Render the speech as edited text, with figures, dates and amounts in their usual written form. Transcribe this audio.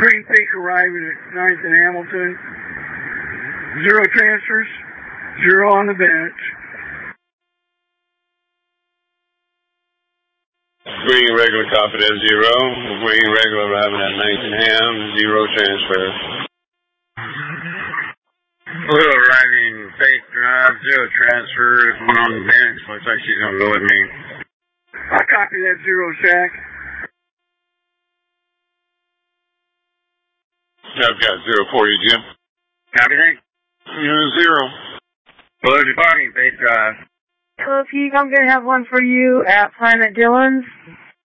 Green Peak arriving at 9th and Hamilton. 0 transfers, 0 on the bench. Green regular confident 0. Green regular arriving at 9th and Ham, 0 transfer. Blue arriving Faith Drive, 0 transfer, 1 on the bench. Looks like she's going to go with me. I copy that 0, Shaq. I've got 0 for you, Jim. Copy that. 0. Blue departing Faith Drive. Hello, Pete. I'm going to have one for you at Planet Dillon's.